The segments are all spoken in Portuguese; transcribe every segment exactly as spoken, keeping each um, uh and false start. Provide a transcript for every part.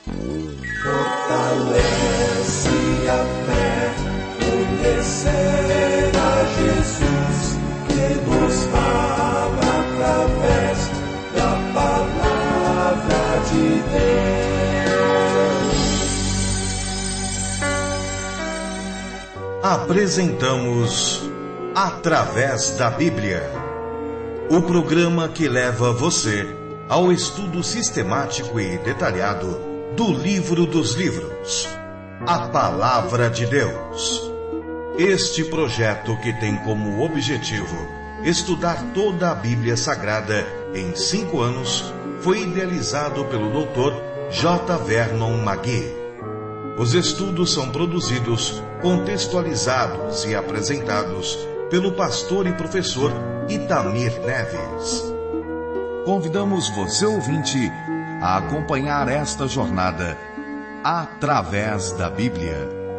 Fortalece a fé, conhecer a Jesus, que nos fala através da palavra de Deus. Apresentamos Através da Bíblia, o programa que leva você ao estudo sistemático e detalhado do livro dos livros, a Palavra de Deus. Este projeto, que tem como objetivo estudar toda a Bíblia Sagrada em cinco anos, foi idealizado pelo doutor J. Vernon McGee. Os estudos são produzidos, contextualizados e apresentados pelo pastor e professor Itamir Neves. Convidamos você, ouvinte, a acompanhar esta jornada através da Bíblia.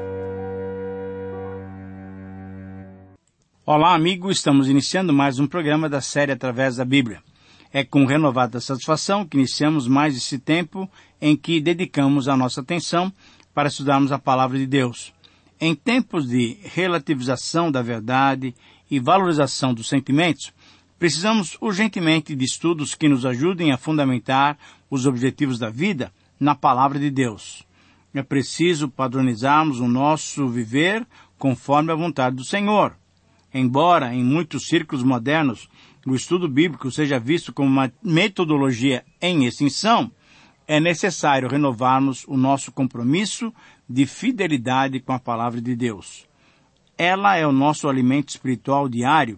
Olá, amigo, estamos iniciando mais um programa da série Através da Bíblia. É com renovada satisfação que iniciamos mais esse tempo em que dedicamos a nossa atenção para estudarmos a Palavra de Deus. Em tempos de relativização da verdade e valorização dos sentimentos, precisamos urgentemente de estudos que nos ajudem a fundamentar os objetivos da vida na Palavra de Deus. É preciso padronizarmos o nosso viver conforme a vontade do Senhor. Embora em muitos círculos modernos o estudo bíblico seja visto como uma metodologia em extinção, é necessário renovarmos o nosso compromisso de fidelidade com a Palavra de Deus. Ela é o nosso alimento espiritual diário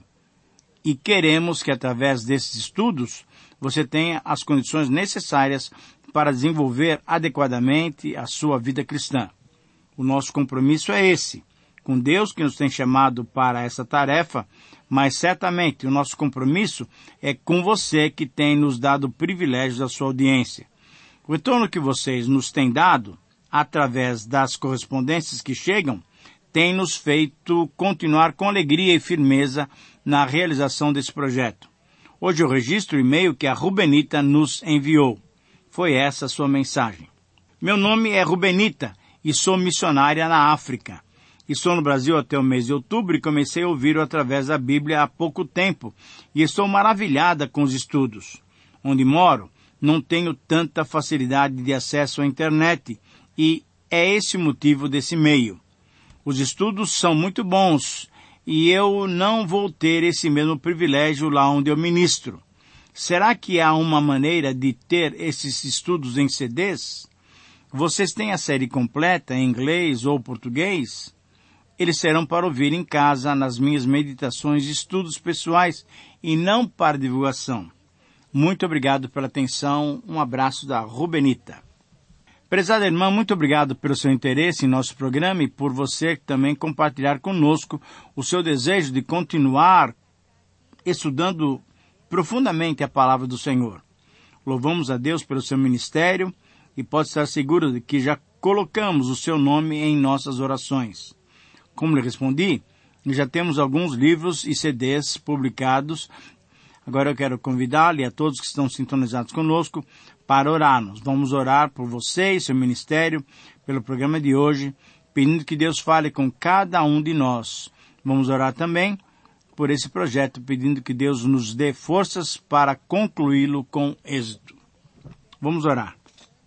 e queremos que, através desses estudos, você tenha as condições necessárias para desenvolver adequadamente a sua vida cristã. O nosso compromisso é esse, com Deus que nos tem chamado para essa tarefa, mas certamente o nosso compromisso é com você que tem nos dado o privilégio da sua audiência. O retorno que vocês nos têm dado, através das correspondências que chegam, tem nos feito continuar com alegria e firmeza na realização desse projeto. Hoje eu registro o e-mail que a Rubenita nos enviou. Foi essa a sua mensagem. Meu nome é Rubenita e sou missionária na África. Estou no Brasil até o mês de outubro e comecei a ouvir através da Bíblia há pouco tempo e estou maravilhada com os estudos. Onde moro, não tenho tanta facilidade de acesso à internet e é esse o motivo desse e-mail. Os estudos são muito bons e eu não vou ter esse mesmo privilégio lá onde eu ministro. Será que há uma maneira de ter esses estudos em C Ds? Vocês têm a série completa em inglês ou português? Eles serão para ouvir em casa nas minhas meditações e estudos pessoais e não para divulgação. Muito obrigado pela atenção. Um abraço da Rubenita. Prezada irmã, muito obrigado pelo seu interesse em nosso programa e por você também compartilhar conosco o seu desejo de continuar estudando profundamente a palavra do Senhor. Louvamos a Deus pelo seu ministério e pode estar seguro de que já colocamos o seu nome em nossas orações. Como lhe respondi, já temos alguns livros e C Ds publicados. Agora eu quero convidá-lo e a todos que estão sintonizados conosco para orarmos. Vamos orar por você e seu ministério, pelo programa de hoje, pedindo que Deus fale com cada um de nós. Vamos orar também por esse projeto, pedindo que Deus nos dê forças para concluí-lo com êxito. Vamos orar.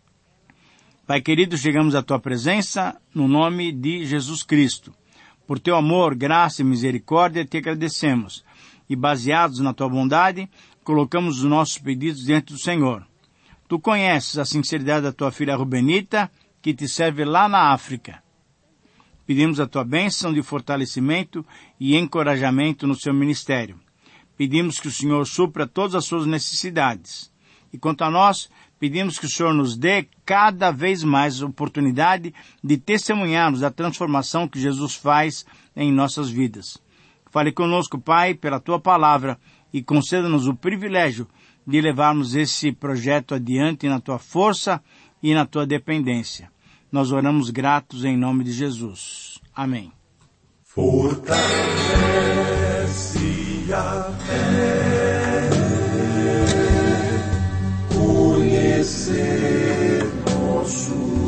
Pai querido, chegamos à Tua presença no nome de Jesus Cristo. Por Teu amor, graça e misericórdia, Te agradecemos. E baseados na Tua bondade, colocamos os nossos pedidos diante do Senhor. Tu conheces a sinceridade da Tua filha Rubenita, que te serve lá na África. Pedimos a Tua bênção de fortalecimento e encorajamento no seu ministério. Pedimos que o Senhor supra todas as suas necessidades. E quanto a nós, pedimos que o Senhor nos dê cada vez mais oportunidade de testemunharmos da transformação que Jesus faz em nossas vidas. Fale conosco, Pai, pela Tua palavra e conceda-nos o privilégio de levarmos esse projeto adiante na Tua força e na Tua dependência. Nós oramos gratos em nome de Jesus. Amém. Fortalece a fé, conhecer nosso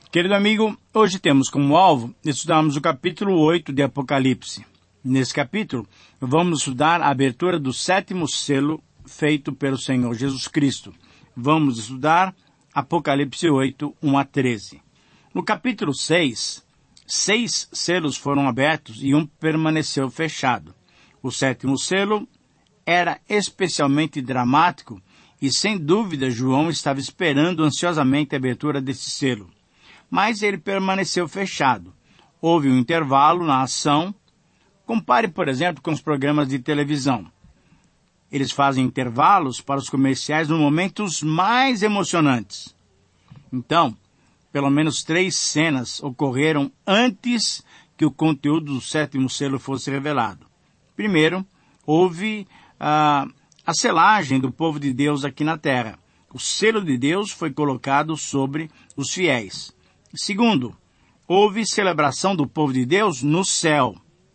Querido amigo, hoje temos como alvo estudarmos o capítulo oito de Apocalipse. Nesse capítulo, vamos estudar a abertura do sétimo selo feito pelo Senhor Jesus Cristo. Vamos estudar Apocalipse oito, um a treze. No capítulo seis, seis selos foram abertos e um permaneceu fechado. O sétimo selo era especialmente dramático e, sem dúvida, João estava esperando ansiosamente a abertura desse selo. Mas ele permaneceu fechado. Houve um intervalo na ação. Compare, por exemplo, com os programas de televisão. Eles fazem intervalos para os comerciais nos momentos mais emocionantes. Então, pelo menos três cenas ocorreram antes que o conteúdo do sétimo selo fosse revelado. Primeiro, houve ah, a selagem do povo de Deus aqui na terra. O selo de Deus foi colocado sobre os fiéis. Segundo, houve celebração do povo de Deus no céu.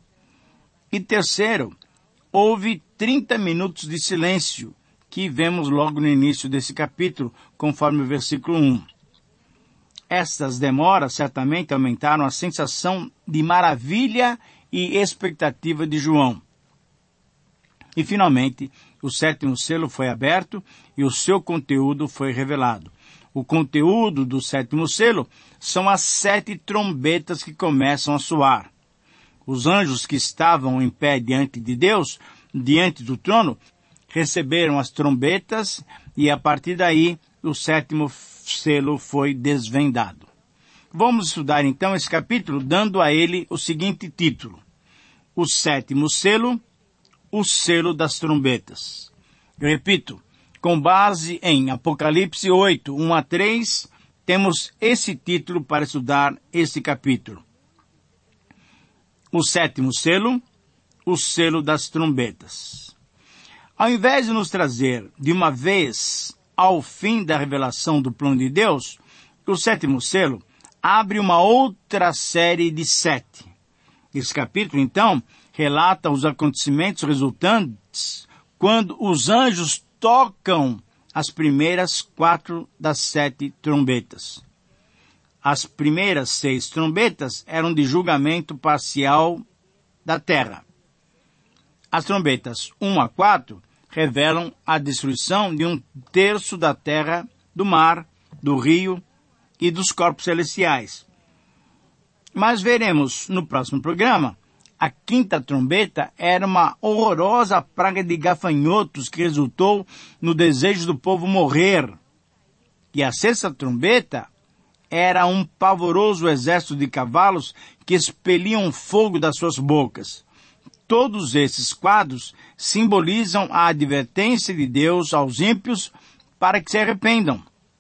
E terceiro, houve trinta minutos de silêncio, que vemos logo no início desse capítulo, conforme o versículo um. Estas demoras certamente aumentaram a sensação de maravilha e expectativa de João. E finalmente, o sétimo selo foi aberto e o seu conteúdo foi revelado. O conteúdo do sétimo selo são as sete trombetas que começam a soar. Os anjos que estavam em pé diante de Deus, diante do trono, receberam as trombetas e a partir daí o sétimo selo foi desvendado. Vamos estudar então esse capítulo dando a ele o seguinte título: O sétimo selo, o selo das trombetas. Eu repito, com base em Apocalipse oito, um a três, temos esse título para estudar esse capítulo. O sétimo selo, o selo das trombetas. Ao invés de nos trazer de uma vez ao fim da revelação do plano de Deus, o sétimo selo abre uma outra série de sete. Esse capítulo, então, relata os acontecimentos resultantes quando os anjos tocam as primeiras quatro das sete trombetas. As primeiras seis trombetas eram de julgamento parcial da terra. As trombetas um a quatro revelam a destruição de um terço da terra, do mar, do rio e dos corpos celestiais. Mas veremos no próximo programa, a quinta trombeta era uma horrorosa praga de gafanhotos que resultou no desejo do povo morrer. E a sexta trombeta era um pavoroso exército de cavalos que expeliam fogo das suas bocas. Todos esses quadros simbolizam a advertência de Deus aos ímpios para que se arrependam.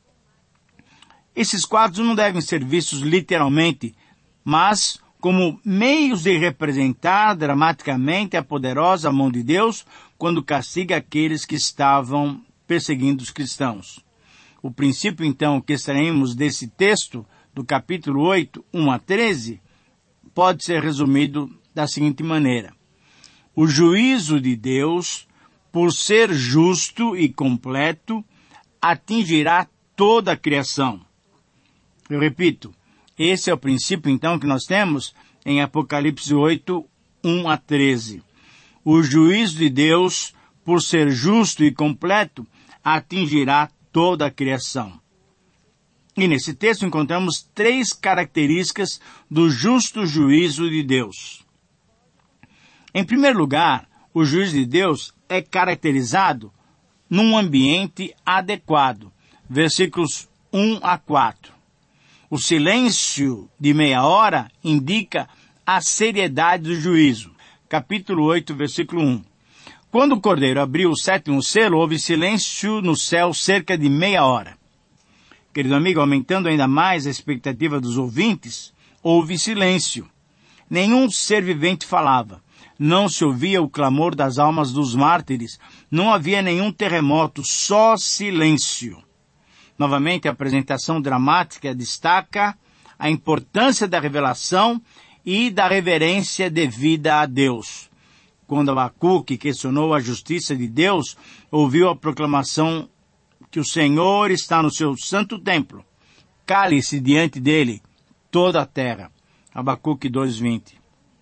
Esses quadros não devem ser vistos literalmente, mas como meios de representar dramaticamente a poderosa mão de Deus quando castiga aqueles que estavam perseguindo os cristãos. O princípio, então, que extraímos desse texto, do capítulo oito, um a treze, pode ser resumido da seguinte maneira: o juízo de Deus, por ser justo e completo, atingirá toda a criação. Eu repito, esse é o princípio, então, que nós temos em Apocalipse oito, um a treze. O juízo de Deus, por ser justo e completo, atingirá toda a criação. E nesse texto encontramos três características do justo juízo de Deus. Em primeiro lugar, o juízo de Deus é caracterizado num ambiente adequado. Versículos um a quatro. O silêncio de meia hora indica a seriedade do juízo. Capítulo oito, versículo um. Quando o cordeiro abriu o sétimo selo, houve silêncio no céu cerca de meia hora. Querido amigo, aumentando ainda mais a expectativa dos ouvintes, houve silêncio. Nenhum ser vivente falava. Não se ouvia o clamor das almas dos mártires. Não havia nenhum terremoto, só silêncio. Novamente, a apresentação dramática destaca a importância da revelação e da reverência devida a Deus. Quando Abacuque questionou a justiça de Deus, ouviu a proclamação que o Senhor está no seu santo templo. cale-se diante dele toda a terra. Abacuque dois, vinte.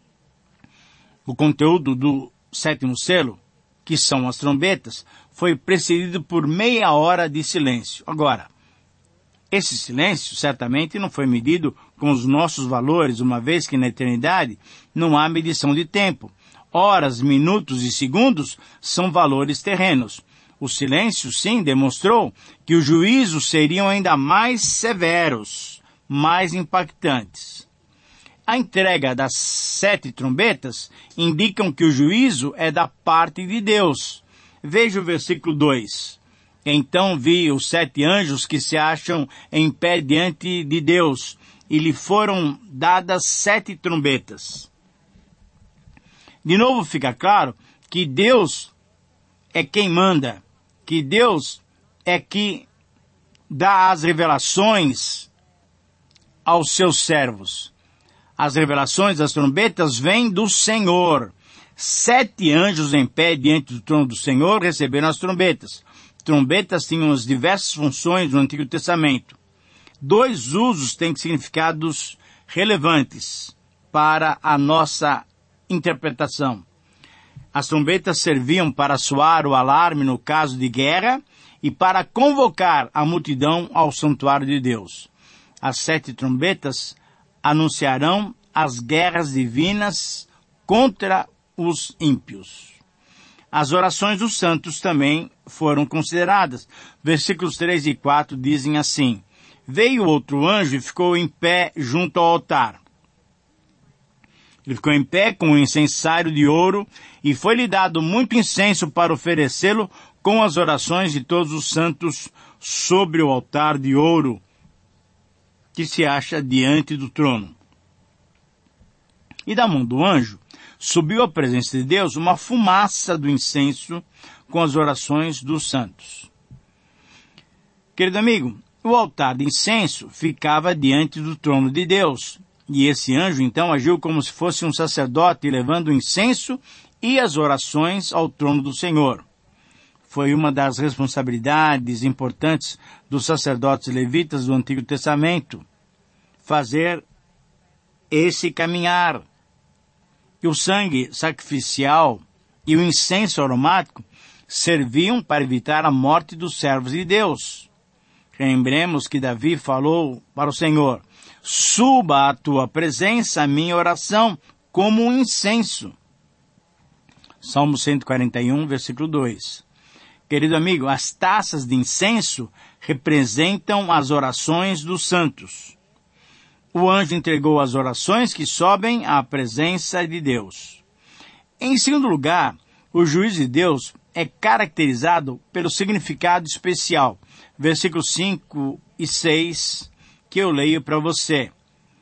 O conteúdo do sétimo selo, que são as trombetas, foi precedido por meia hora de silêncio. Agora, esse silêncio certamente não foi medido com os nossos valores, uma vez que na eternidade não há medição de tempo. Horas, minutos e segundos são valores terrenos. O silêncio, sim, demonstrou que os juízos seriam ainda mais severos, mais impactantes. A entrega das sete trombetas indicam que o juízo é da parte de Deus. Veja o versículo dois. Então vi os sete anjos que se acham em pé diante de Deus, e lhe foram dadas sete trombetas. De novo fica claro que Deus é quem manda, que Deus é que dá as revelações aos seus servos. As revelações das trombetas vêm do Senhor. Sete anjos em pé diante do trono do Senhor receberam as trombetas. Trombetas tinham as diversas funções no Antigo Testamento. Dois usos têm significados relevantes para a nossa interpretação. As trombetas serviam para soar o alarme no caso de guerra e para convocar a multidão ao santuário de Deus. As sete trombetas anunciarão as guerras divinas contra os ímpios. As orações dos santos também foram consideradas. Versículos três e quatro dizem assim: Veio outro anjo e ficou em pé junto ao altar. Ele ficou em pé com um incensário de ouro, e foi-lhe dado muito incenso para oferecê-lo com as orações de todos os santos sobre o altar de ouro que se acha diante do trono. E da mão do anjo subiu à presença de Deus uma fumaça do incenso com as orações dos santos. Querido amigo, o altar de incenso ficava diante do trono de Deus, e esse anjo então agiu como se fosse um sacerdote levando o incenso e as orações ao trono do Senhor. Foi uma das responsabilidades importantes dos sacerdotes levitas do Antigo Testamento, fazer esse caminhar. E o sangue sacrificial e o incenso aromático serviam para evitar a morte dos servos de Deus. Lembremos que Davi falou para o Senhor: suba à tua presença a minha oração como um incenso. Salmo cento e quarenta e um, versículo dois. Querido amigo, as taças de incenso representam as orações dos santos. O anjo entregou as orações que sobem à presença de Deus. Em segundo lugar, o juízo de Deus é caracterizado pelo significado especial. Versículos cinco e seis, que eu leio para você.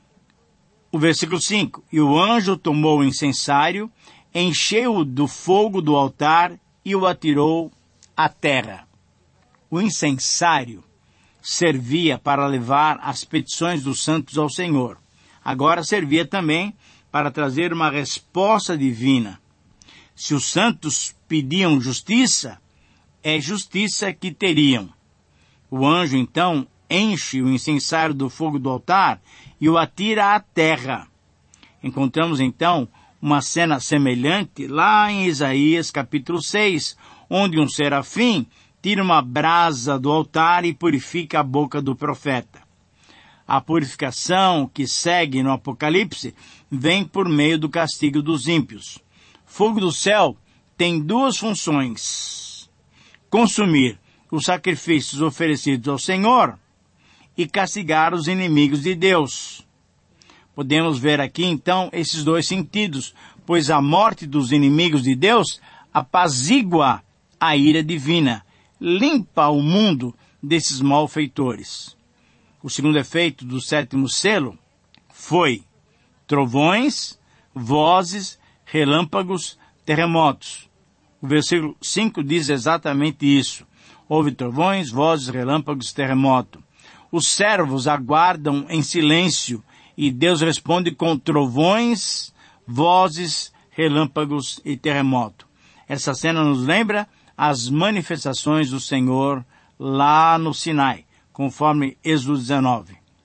O versículo cinco. E o anjo tomou o incensário, encheu-o do fogo do altar e o atirou à terra. O incensário servia para levar as petições dos santos ao Senhor. Agora servia também para trazer uma resposta divina. Se os santos pediam justiça, é justiça que teriam. O anjo, então, enche o incensário do fogo do altar e o atira à terra. Encontramos, então, uma cena semelhante lá em Isaías capítulo seis, onde um serafim tira uma brasa do altar e purifica a boca do profeta. A purificação que segue no Apocalipse vem por meio do castigo dos ímpios. Fogo do céu tem duas funções: consumir os sacrifícios oferecidos ao Senhor e castigar os inimigos de Deus. Podemos ver aqui, então, esses dois sentidos, pois a morte dos inimigos de Deus apazigua a ira divina, limpa o mundo desses malfeitores. O segundo efeito do sétimo selo foi trovões, vozes, relâmpagos, terremotos. O versículo cinco diz exatamente isso. Houve trovões, vozes, relâmpagos, terremoto. Os servos aguardam em silêncio e Deus responde com trovões, vozes, relâmpagos e terremoto. Essa cena nos lembra as manifestações do Senhor lá no Sinai, conforme Êxodo dezenove.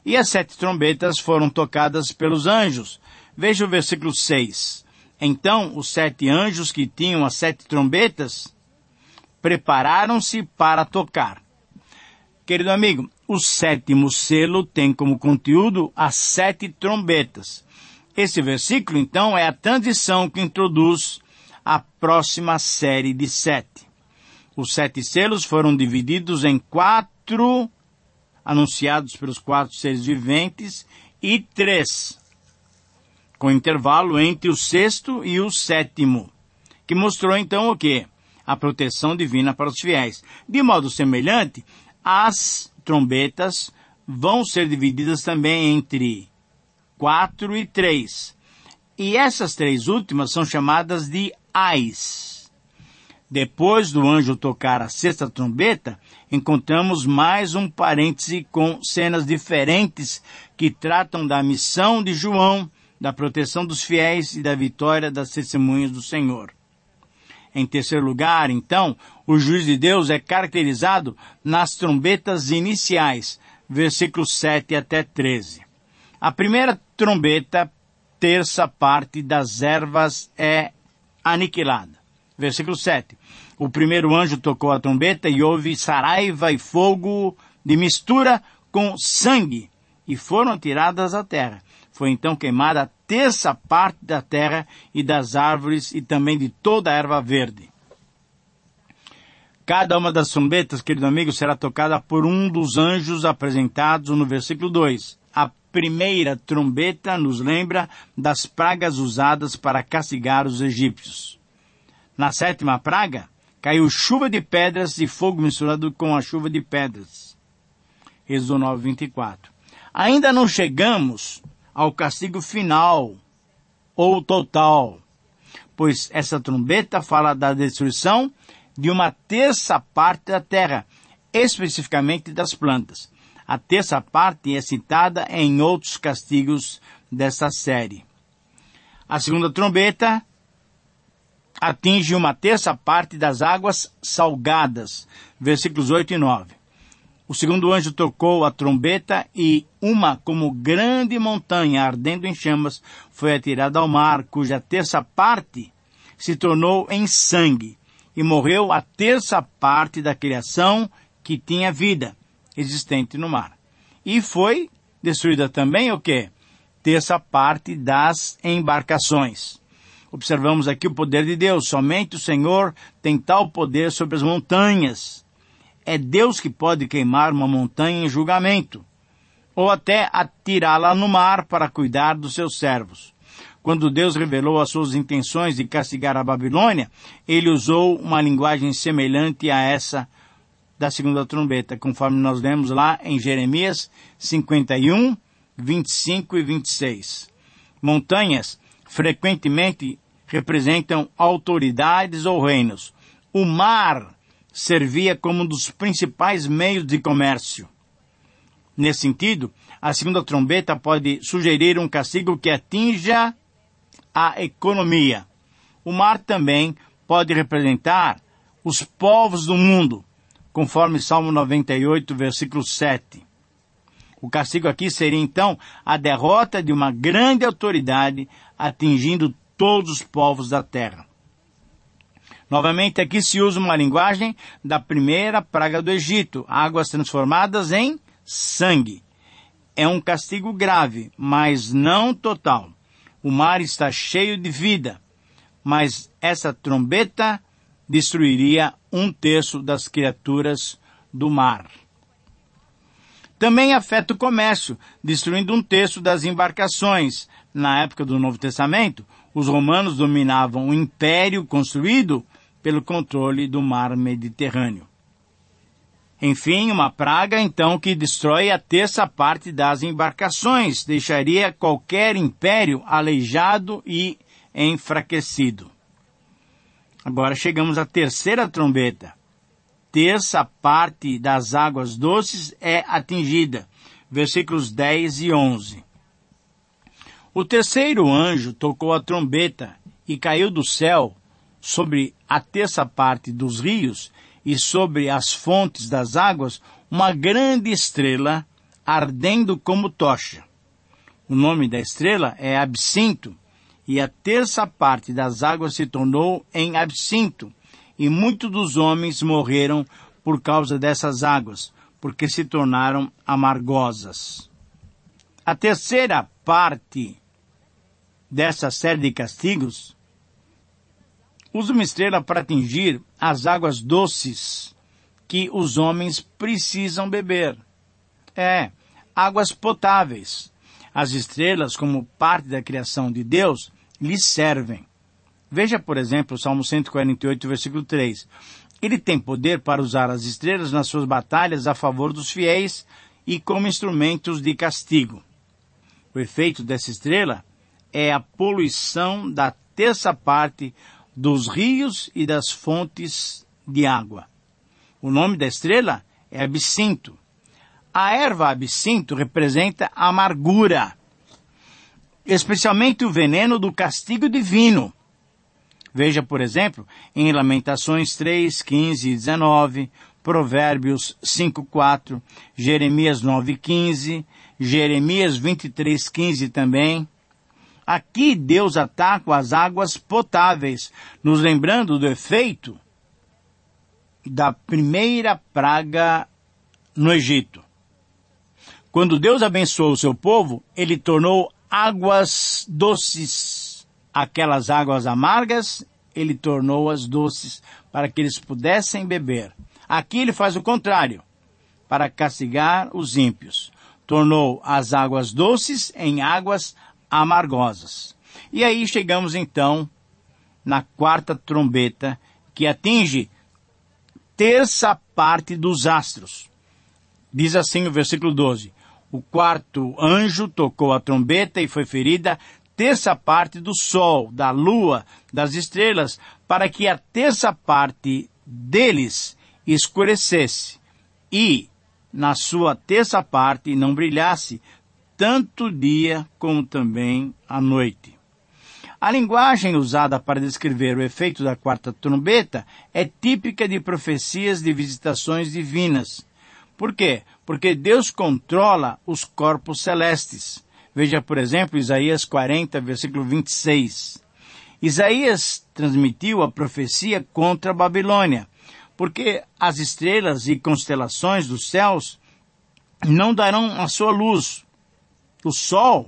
E as sete trombetas foram tocadas pelos anjos. Veja o versículo seis. Então os sete anjos que tinham as sete trombetas prepararam-se para tocar. Querido amigo, o sétimo selo tem como conteúdo as sete trombetas. Esse versículo, então, é a transição que introduz a próxima série de sete. Os sete selos foram divididos em quatro, anunciados pelos quatro seres viventes, e três, com intervalo entre o sexto e o sétimo, que mostrou então o quê? A proteção divina para os fiéis. De modo semelhante, as trombetas vão ser divididas também entre quatro e três. E essas três últimas são chamadas de ais. Depois do anjo tocar a sexta trombeta, encontramos mais um parêntese com cenas diferentes que tratam da missão de João, da proteção dos fiéis e da vitória das testemunhas do Senhor. Em terceiro lugar, então, o juízo de Deus é caracterizado nas trombetas iniciais, versículos sete até treze. A primeira trombeta, terça parte das ervas é aniquilada. Versículo sete. O primeiro anjo tocou a trombeta e houve saraiva e fogo de mistura com sangue, e foram tiradas à terra. Foi então queimada a terça parte da terra e das árvores e também de toda a erva verde. Cada uma das trombetas, querido amigo, será tocada por um dos anjos apresentados no versículo dois. A primeira trombeta nos lembra das pragas usadas para castigar os egípcios. Na sétima praga, caiu chuva de pedras e fogo misturado com a chuva de pedras. Êxodo nove, vinte e quatro. Ainda não chegamos ao castigo final, ou total, pois essa trombeta fala da destruição de uma terça parte da terra, especificamente das plantas. A terça parte é citada em outros castigos dessa série. A segunda trombeta atinge uma terça parte das águas salgadas, versículos oito e nove. O segundo anjo tocou a trombeta e uma como grande montanha ardendo em chamas foi atirada ao mar, cuja terça parte se tornou em sangue, e morreu a terça parte da criação que tinha vida existente no mar. E foi destruída também o quê? Terça parte das embarcações. Observamos aqui o poder de Deus. Somente o Senhor tem tal poder sobre as montanhas. É Deus que pode queimar uma montanha em julgamento, ou até atirá-la no mar para cuidar dos seus servos. Quando Deus revelou as suas intenções de castigar a Babilônia, ele usou uma linguagem semelhante a essa da segunda trombeta, conforme nós lemos lá em Jeremias cinquenta e um, vinte e cinco e vinte e seis. Montanhas frequentemente representam autoridades ou reinos. O mar servia como um dos principais meios de comércio. Nesse sentido, a segunda trombeta pode sugerir um castigo que atinja a economia. O mar também pode representar os povos do mundo, conforme Salmo noventa e oito, versículo sete. O castigo aqui seria, então, a derrota de uma grande autoridade atingindo todos os povos da terra. Novamente, aqui se usa uma linguagem da primeira praga do Egito, águas transformadas em sangue. É um castigo grave, mas não total. O mar está cheio de vida, mas essa trombeta destruiria um terço das criaturas do mar. Também afeta o comércio, destruindo um terço das embarcações. Na época do Novo Testamento, os romanos dominavam o império construído pelo controle do mar Mediterrâneo. Enfim, uma praga, então, que destrói a terça parte das embarcações, deixaria qualquer império aleijado e enfraquecido. Agora chegamos à terceira trombeta. Terça parte das águas doces é atingida. Versículos dez e onze. O terceiro anjo tocou a trombeta e caiu do céu sobre a terça parte dos rios e sobre as fontes das águas uma grande estrela, ardendo como tocha. O nome da estrela é Absinto, e a terça parte das águas se tornou em absinto, e muitos dos homens morreram por causa dessas águas, porque se tornaram amargosas. A terceira parte dessa série de castigos usa uma estrela para atingir as águas doces que os homens precisam beber. É, águas potáveis. As estrelas, como parte da criação de Deus, lhes servem. Veja, por exemplo, o Salmo cento e quarenta e oito, versículo três. Ele tem poder para usar as estrelas nas suas batalhas a favor dos fiéis e como instrumentos de castigo. O efeito dessa estrela é a poluição da terça parte dos rios e das fontes de água. O nome da estrela é absinto. A erva absinto representa a amargura, especialmente o veneno do castigo divino. Veja, por exemplo, em Lamentações três, quinze e dezenove, Provérbios cinco, quatro, Jeremias nove, quinze, Jeremias vinte e três, quinze também. Aqui Deus ataca as águas potáveis, nos lembrando do efeito da primeira praga no Egito. Quando Deus abençoou o seu povo, ele tornou águas doces. Aquelas águas amargas, ele tornou-as doces para que eles pudessem beber. Aqui ele faz o contrário, para castigar os ímpios. Tornou as águas doces em águas amargosas. E aí chegamos então na quarta trombeta, que atinge terça parte dos astros. Diz assim o versículo doze. O quarto anjo tocou a trombeta e foi ferida terça parte do sol, da lua, das estrelas, para que a terça parte deles escurecesse e, na sua terça parte, não brilhasse tanto o dia como também a noite. A linguagem usada para descrever o efeito da quarta trombeta é típica de profecias de visitações divinas. Por quê? Porque Deus controla os corpos celestes. Veja, por exemplo, Isaías quarenta, versículo vinte e seis. Isaías transmitiu a profecia contra a Babilônia, porque as estrelas e constelações dos céus não darão a sua luz. O sol,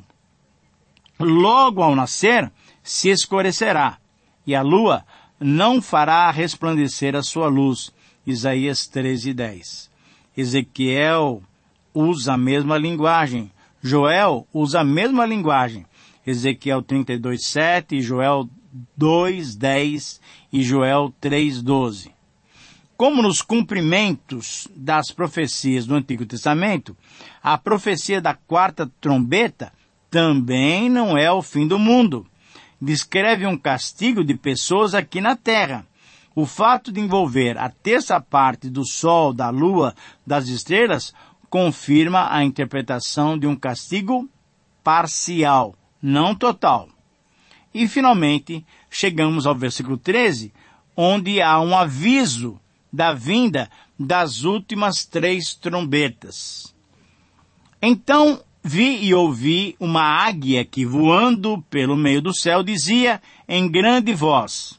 logo ao nascer, se escurecerá, e a lua não fará resplandecer a sua luz. Isaías treze, dez. Ezequiel usa a mesma linguagem. Joel usa a mesma linguagem. Ezequiel trinta e dois, sete, Joel dois, dez e Joel três, doze. Como nos cumprimentos das profecias do Antigo Testamento, a profecia da quarta trombeta também não é o fim do mundo. Descreve um castigo de pessoas aqui na terra. O fato de envolver a terça parte do sol, da lua, das estrelas, confirma a interpretação de um castigo parcial, não total. E, finalmente, chegamos ao versículo treze, onde há um aviso da vinda das últimas três trombetas. Então vi e ouvi uma águia que, voando pelo meio do céu, dizia em grande voz: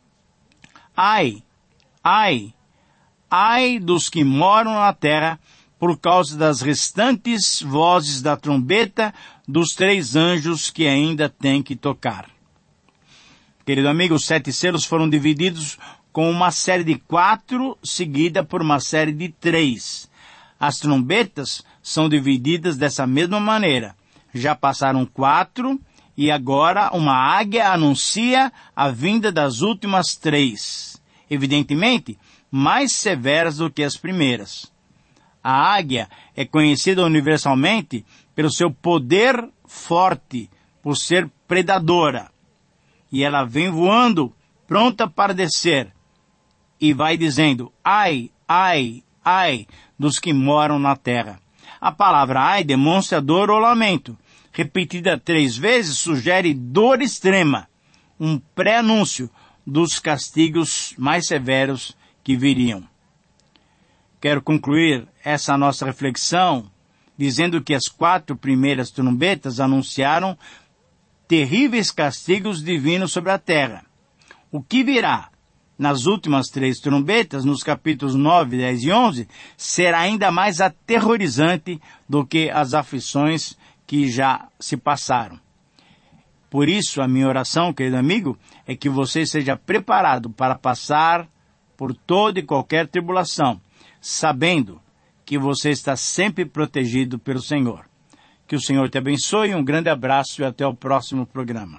Ai, ai, ai dos que moram na terra, por causa das restantes vozes da trombeta dos três anjos que ainda têm que tocar. Querido amigo, os sete selos foram divididos com uma série de quatro, seguida por uma série de três. As trombetas são divididas dessa mesma maneira. Já passaram quatro, e agora uma águia anuncia a vinda das últimas três. Evidentemente, mais severas do que as primeiras. A águia é conhecida universalmente pelo seu poder forte, por ser predadora. E ela vem voando, pronta para descer. E vai dizendo, ai, ai, ai, dos que moram na terra. A palavra ai demonstra dor ou lamento. Repetida três vezes, sugere dor extrema. Um pré-anúncio dos castigos mais severos que viriam. Quero concluir essa nossa reflexão dizendo que as quatro primeiras trombetas anunciaram terríveis castigos divinos sobre a terra. O que virá nas últimas três trombetas, nos capítulos nove, dez e onze, será ainda mais aterrorizante do que as aflições que já se passaram. Por isso, a minha oração, querido amigo, é que você seja preparado para passar por toda e qualquer tribulação, sabendo que você está sempre protegido pelo Senhor. Que o Senhor te abençoe, um grande abraço e até o próximo programa.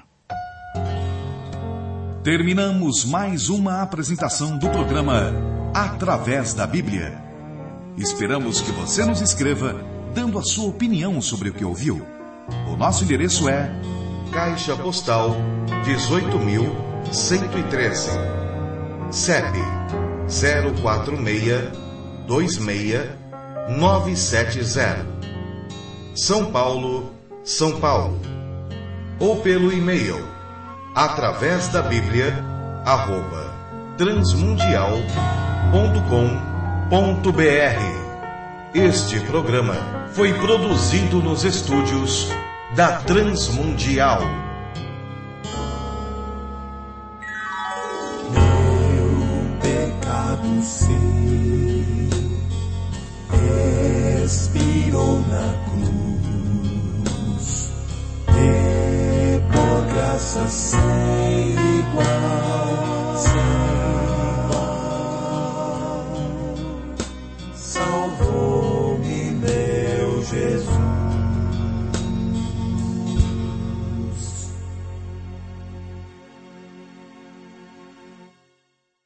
Terminamos mais uma apresentação do programa Através da Bíblia. Esperamos que você nos escreva, dando a sua opinião sobre o que ouviu. O nosso endereço é Caixa Postal dezoito mil cento e treze, C E P zero quatro seis dois seis nove sete zero, São Paulo, São Paulo. Ou pelo e-mail através da Bíblia arroba transmundial ponto com ponto br. Este programa foi produzido nos estúdios da Transmundial. Meu pecado sei, expirou na cruz, e por graça sei.